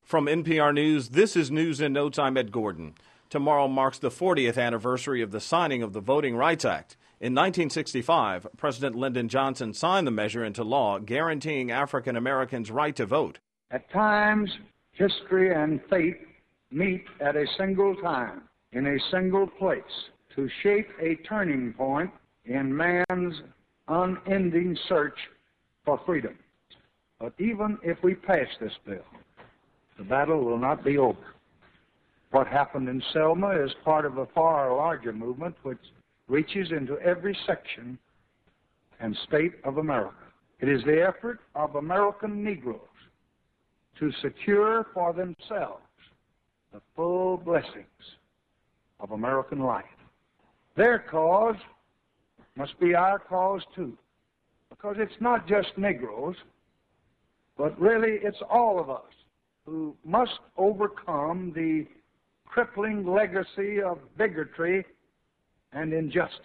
From NPR News, this is News in No Time at Gordon. Tomorrow marks the 40th anniversary of the signing of the Voting Rights Act. In 1965, President Lyndon Johnson signed the measure into law, guaranteeing African Americans' right to vote. At times, history and fate meet at a single time, in a single place, to shape a turning point in man's unending search for freedom. But even if we pass this bill, the battle will not be over. What happened in Selma is part of a far larger movement which reaches into every section and state of America. It is the effort of American Negroes to secure for themselves the full blessings of American life. Their cause must be our cause too, because it's not just Negroes, but really it's all of us who must overcome the crippling legacy of bigotry and injustice.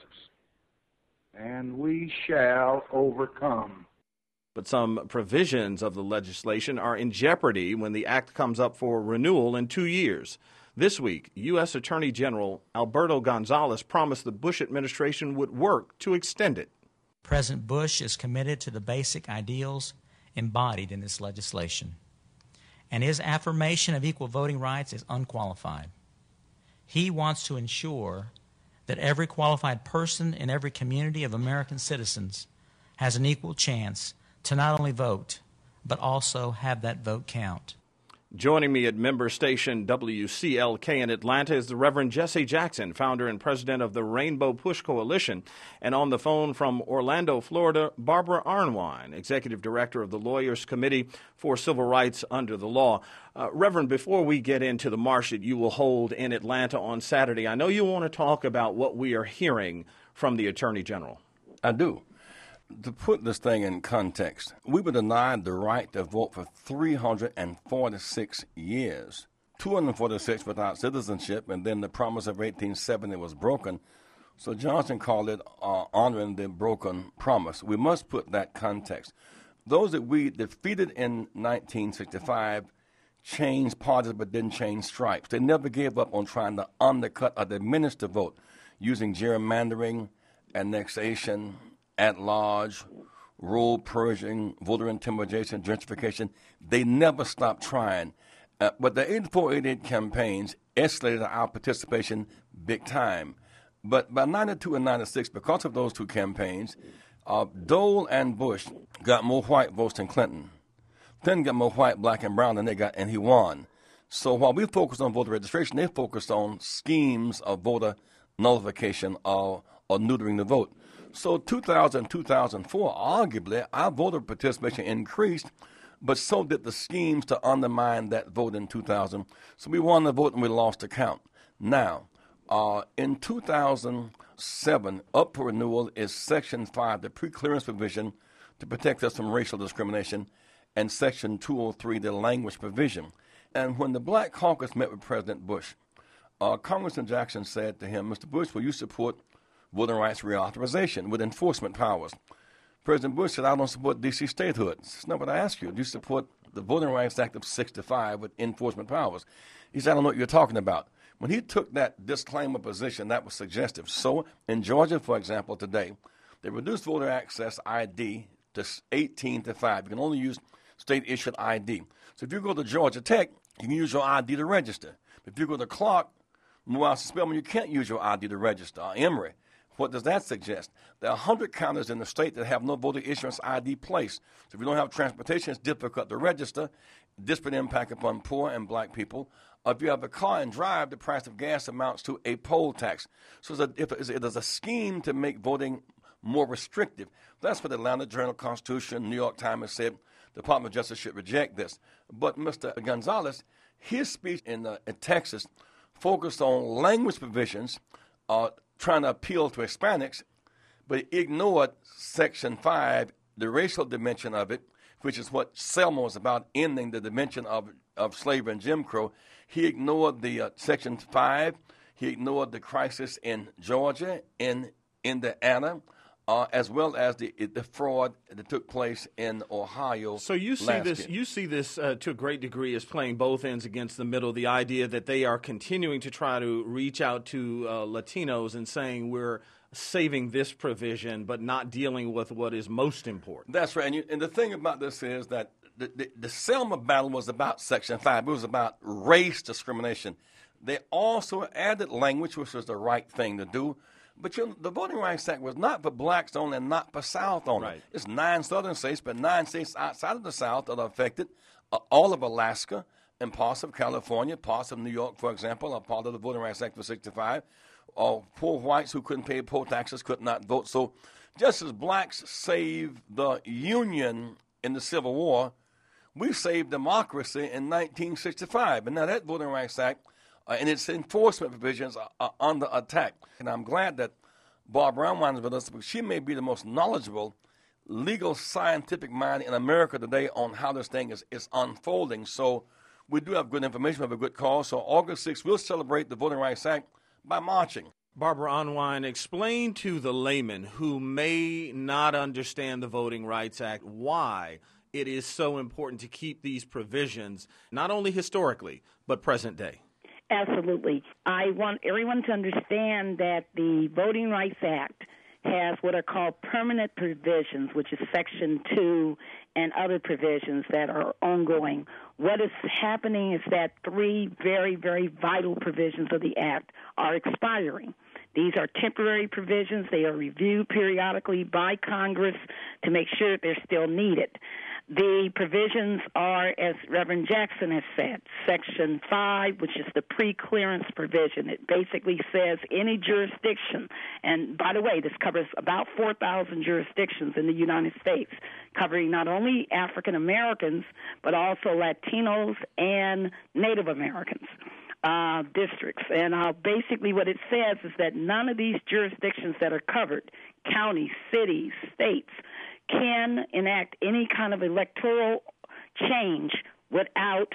And we shall overcome. But some provisions of the legislation are in jeopardy when the act comes up for renewal in 2 years. This week, U.S. Attorney General Alberto Gonzales promised the Bush administration would work to extend it. President Bush is committed to the basic ideals embodied in this legislation, and his affirmation of equal voting rights is unqualified. He wants to ensure that every qualified person in every community of American citizens has an equal chance to not only vote, but also have that vote count. Joining me at member station WCLK in Atlanta is the Reverend Jesse Jackson, founder and president of the Rainbow Push Coalition. And on the phone from Orlando, Florida, Barbara Arnwine, executive director of the Lawyers Committee for Civil Rights Under the Law. Reverend, before we get into the march that you will hold in Atlanta on Saturday, I know you want to talk about what we are hearing from the Attorney General. I do. To put this thing in context, we were denied the right to vote for 346 years, 246 without citizenship, and then the promise of 1870 was broken. So Johnson called it honoring the broken promise. We must put that context. Those that we defeated in 1965 changed parties but didn't change stripes. They never gave up on trying to undercut or diminish the vote using gerrymandering, annexation, at-large, rule purging, voter intimidation, gentrification. They never stopped trying. But the 84-88 campaigns escalated our participation big time. But by 92 and 96, because of those two campaigns, Dole and Bush got more white votes than Clinton. Clinton got more white, black, and brown than they got, and he won. So while we focused on voter registration, they focused on schemes of voter nullification or neutering the vote. So 2000, 2004, arguably, our voter participation increased, but so did the schemes to undermine that vote in 2000. So we won the vote and we lost the count. Now, in 2007, up for renewal is Section 5, the preclearance provision to protect us from racial discrimination, and Section 203, the language provision. And when the Black Caucus met with President Bush, Congressman Jackson said to him, Mr. Bush, will you support voting rights reauthorization with enforcement powers? President Bush said, I don't support D.C. statehood. That's not what I asked you. Do you support the Voting Rights Act of 65 with enforcement powers? He said, I don't know what you're talking about. When he took that disclaimer position, that was suggestive. So in Georgia, for example, today, they reduced voter access ID to 18 to 5. You can only use state-issued ID. So if you go to Georgia Tech, you can use your ID to register. If you go to Clark, Morehouse, Spelman, you can't use your ID to register. Emory. What does that suggest? There are 100 counties in the state that have no voter issuance ID place. So if you don't have transportation, it's difficult to register, disparate impact upon poor and black people. If you have a car and drive, the price of gas amounts to a poll tax. So it is a scheme to make voting more restrictive. That's what the Atlanta Journal-Constitution, New York Times has said. The Department of Justice should reject this. But Mr. Gonzales, his speech in Texas focused on language provisions, trying to appeal to Hispanics, but he ignored Section 5, the racial dimension of it, which is what Selma was about, ending the dimension of slavery and Jim Crow. He ignored the Section 5. He ignored the crisis in Georgia, in Indiana, as well as the fraud that took place in Ohio. So you see this to a great degree as playing both ends against the middle. The idea that they are continuing to try to reach out to Latinos and saying we're saving this provision, but not dealing with what is most important. That's right. And the thing about this is that the Selma battle was about Section 5. It was about race discrimination. They also added language, which was the right thing to do. But the Voting Rights Act was not for blacks only and not for South only. Right. It's 9 southern states, but 9 states outside of the South that are affected. All of Alaska and parts of California, parts of New York, for example, are part of the Voting Rights Act for 65. Poor whites who couldn't pay poll taxes could not vote. So just as blacks saved the Union in the Civil War, we saved democracy in 1965. And now that Voting Rights Act and its enforcement provisions are under attack. And I'm glad that Barbara Arnwine is with us, because she may be the most knowledgeable legal scientific mind in America today on how this thing is unfolding. So we do have good information, we have a good cause. So August 6th, we'll celebrate the Voting Rights Act by marching. Barbara Arnwine, explain to the layman who may not understand the Voting Rights Act why it is so important to keep these provisions, not only historically, but present day. Absolutely. I want everyone to understand that the Voting Rights Act has what are called permanent provisions, which is Section 2 and other provisions that are ongoing. What is happening is that 3 very, very vital provisions of the Act are expiring. These are temporary provisions. They are reviewed periodically by Congress to make sure that they're still needed. The provisions are, as Reverend Jackson has said, Section 5, which is the pre-clearance provision. It basically says any jurisdiction, and by the way, this covers about 4,000 jurisdictions in the United States, covering not only African Americans, but also Latinos and Native Americans. Districts. And basically what it says is that none of these jurisdictions that are covered, counties, cities, states, can enact any kind of electoral change without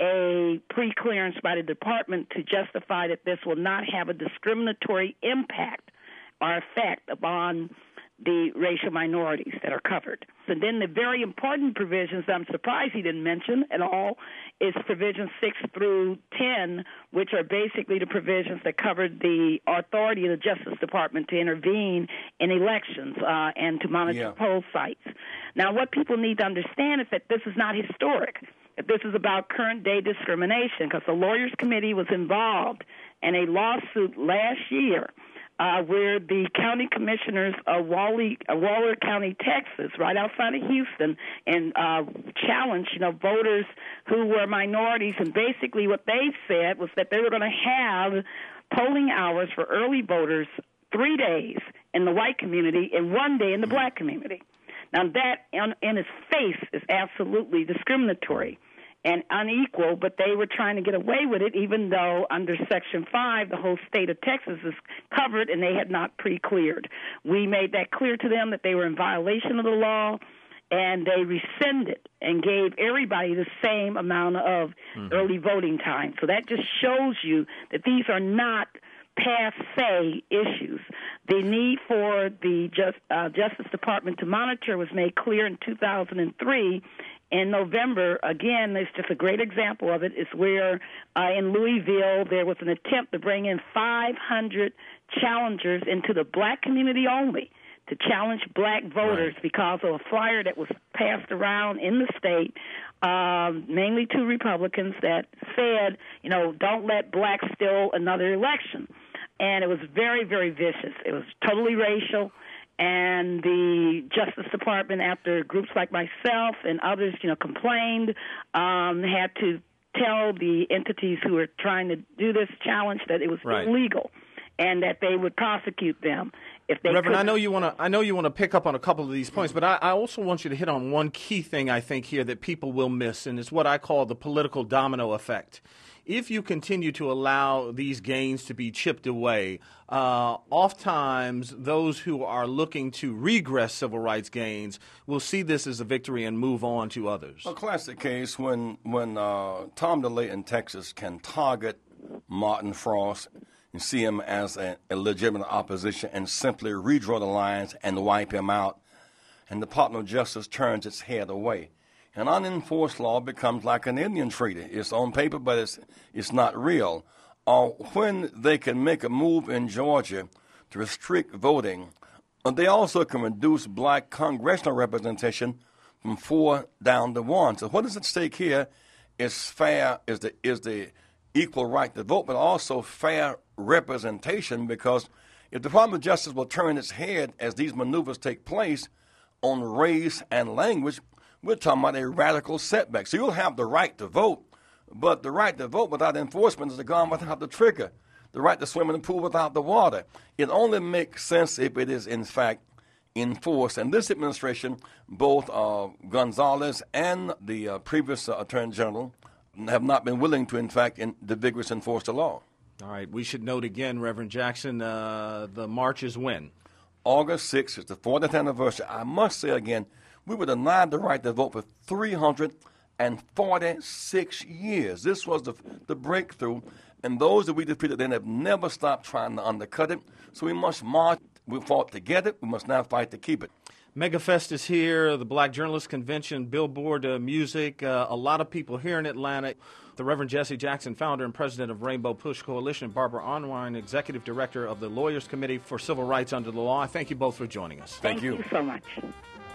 a pre-clearance by the department to justify that this will not have a discriminatory impact or effect upon the racial minorities that are covered. And then the very important provisions that I'm surprised he didn't mention at all is provisions 6 through 10, which are basically the provisions that covered the authority of the Justice Department to intervene in elections and to monitor poll sites. Now, what people need to understand is that this is not historic. That this is about current-day discrimination, because the Lawyers Committee was involved in a lawsuit last year where the county commissioners of Waller County, Texas, right outside of Houston, and challenged, voters who were minorities. And basically what they said was that they were going to have polling hours for early voters 3 days in the white community and 1 day in the black community. Now, that in its face is absolutely discriminatory and unequal, but they were trying to get away with it, even though under Section 5, the whole state of Texas is covered, and they had not pre-cleared. We made that clear to them that they were in violation of the law, and they rescinded and gave everybody the same amount of early voting time. So that just shows you that these are not passe issues. The need for the Justice Department to monitor was made clear in 2003. In November, again, there's just a great example of it, is where in Louisville there was an attempt to bring in 500 challengers into the black community only to challenge black voters because of a flyer that was passed around in the state, mainly to Republicans, that said, don't let blacks steal another election. And it was very, very vicious. It was totally racial. And the Justice Department, after groups like myself and others, complained, had to tell the entities who were trying to do this challenge that it was illegal, and that they would prosecute them if they. Reverend, I know you want to pick up on a couple of these points, but I also want you to hit on one key thing I think here that people will miss, and it's what I call the political domino effect. If you continue to allow these gains to be chipped away, oftentimes those who are looking to regress civil rights gains will see this as a victory and move on to others. A classic case when Tom DeLay in Texas can target Martin Frost and see him as a legitimate opposition and simply redraw the lines and wipe him out. And the Department of Justice turns its head away. An unenforced law becomes like an Indian treaty. It's on paper, but it's not real. Or when they can make a move in Georgia to restrict voting, they also can reduce black congressional representation from 4 down to 1. So what is at stake here is the equal right to vote, but also fair representation, because if the Department of Justice will turn its head as these maneuvers take place on race and language, we're talking about a radical setback. So you'll have the right to vote, but the right to vote without enforcement is the gun without the trigger, the right to swim in the pool without the water. It only makes sense if it is, in fact, enforced. And this administration, both Gonzalez and the previous Attorney General, have not been willing to, in fact, vigorously enforce the law. All right. We should note again, Reverend Jackson, the march is when? August 6th is the 40th anniversary. I must say again, we were denied the right to vote for 346 years. This was the breakthrough, and those that we defeated then have never stopped trying to undercut it. So we must march. We fought to get it. We must now fight to keep it. MegaFest is here, the Black Journalist Convention, Billboard Music, a lot of people here in Atlanta. The Reverend Jesse Jackson, founder and president of Rainbow Push Coalition, Barbara Arnwine, executive director of the Lawyers Committee for Civil Rights Under the Law. I thank you both for joining us. Thank you so much.